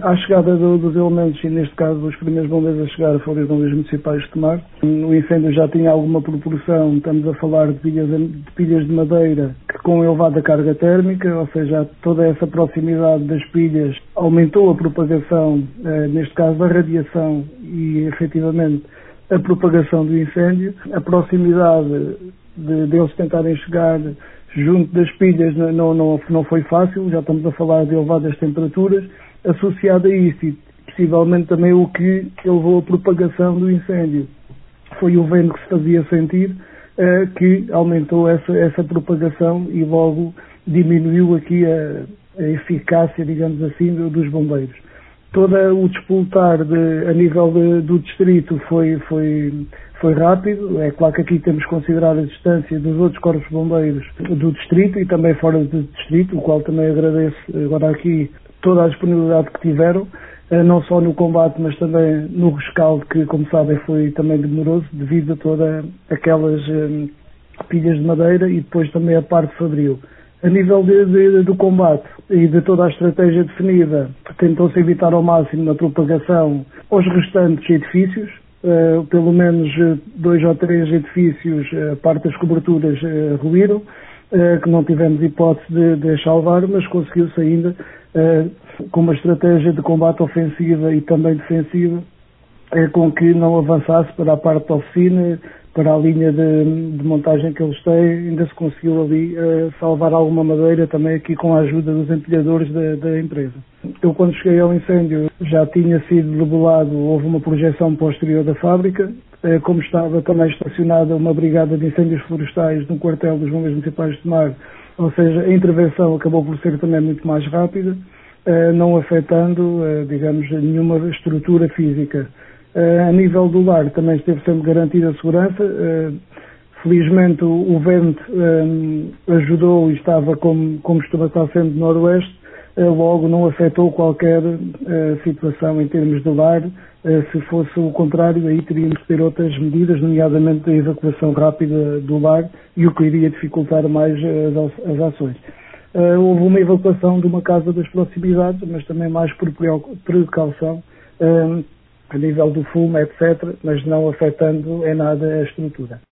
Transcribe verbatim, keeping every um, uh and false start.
À chegada do, dos elementos, e neste caso os primeiros bombeiros a chegar foram os bombeiros municipais de Tomar, o incêndio já tinha alguma proporção, estamos a falar de pilhas de, pilhas de madeira que com elevada carga térmica, ou seja, toda essa proximidade das pilhas aumentou a propagação, eh, neste caso a radiação e efetivamente a propagação do incêndio. A proximidade de, de eles tentarem chegar junto das pilhas não, não, não foi fácil, já estamos a falar de elevadas temperaturas. Associado a isso, e possivelmente também o que levou à propagação do incêndio, foi o vento que se fazia sentir, eh, que aumentou essa, essa propagação e logo diminuiu aqui a, a eficácia, digamos assim, dos bombeiros. Todo o despoltar de, a nível de, do distrito foi, foi, foi rápido. É claro que aqui temos que considerar a distância dos outros corpos de bombeiros do distrito e também fora do distrito, o qual também agradeço agora aqui toda a disponibilidade que tiveram, não só no combate, mas também no rescaldo, que, como sabem, foi também demoroso, devido a todas aquelas um, pilhas de madeira e depois também a parte fabril. A nível de, de, do combate e de toda a estratégia definida, tentou-se evitar ao máximo a propagação aos restantes edifícios. Uh, pelo menos dois ou três edifícios, uh, parte das coberturas uh, ruíram, uh, que não tivemos hipótese de, de salvar, mas conseguiu-se ainda, uh, com uma estratégia de combate ofensiva e também defensiva, uh, com que não avançasse para a parte da oficina, para a linha de, de montagem que eles têm, ainda se conseguiu ali uh, salvar alguma madeira, também aqui com a ajuda dos empilhadores da, da empresa. Eu, quando cheguei ao incêndio, já tinha sido debelado, houve uma projeção posterior da fábrica, uh, como estava também estacionada uma brigada de incêndios florestais no quartel dos bombeiros municipais de Tomar, ou seja, a intervenção acabou por ser também muito mais rápida, uh, não afetando, uh, digamos, nenhuma estrutura física. Uh, a nível do lar também esteve sempre garantida a segurança. Uh, felizmente o, o vento um, ajudou e estava como, como estava estar sempre no noroeste, uh, logo não afetou qualquer uh, situação em termos do lar. Uh, se fosse o contrário, aí teríamos que ter outras medidas, nomeadamente a evacuação rápida do lar, e o que iria dificultar mais as, as ações. Uh, houve uma evacuação de uma casa das proximidades, mas também mais por precaução, uh, a nível do fumo, etcétera, mas não afetando em nada a estrutura.